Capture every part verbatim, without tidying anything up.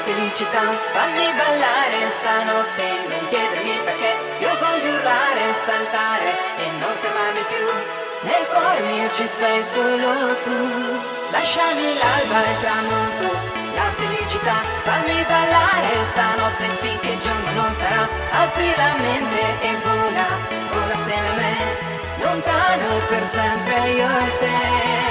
felicità. Fammi ballare stanotte, non chiedermi perché. Io voglio urlare e saltare e non fermarmi più. Nel cuore mio ci sei solo tu. Lasciami l'alba e il tramonto, la felicità. Fammi ballare stanotte finché il giorno non sarà. Apri la mente e vola, vola assieme a me, lontano per sempre io e te.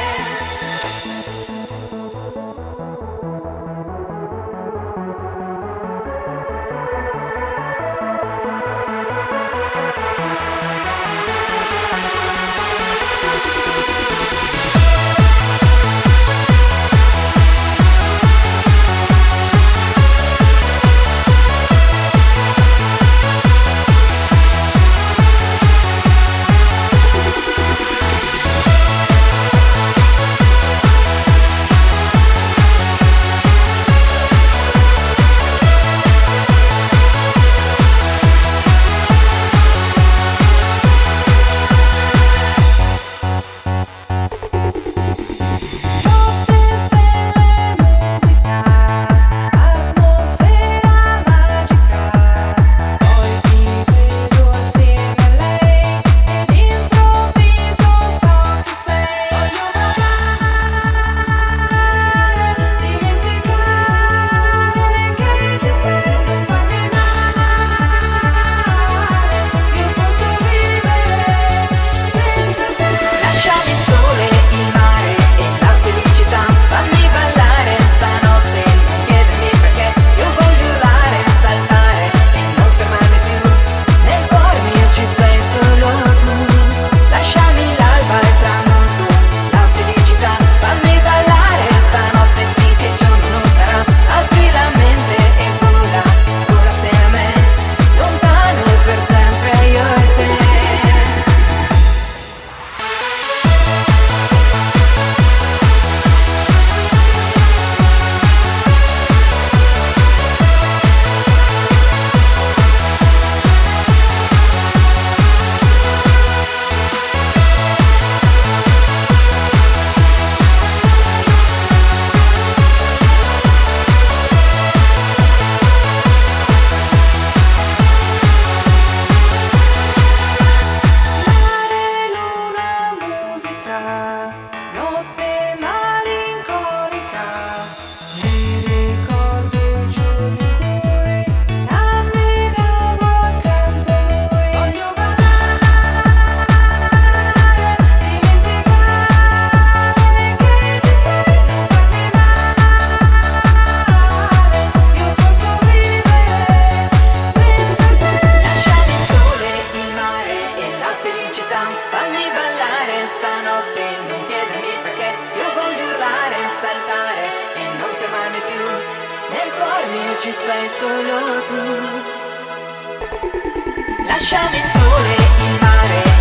Fammi ballare stanotte, non chiedermi perché. Io voglio urlare e saltare e non fermarmi più. Nel cuore mio ci sei solo tu. Lasciami il sole, il mare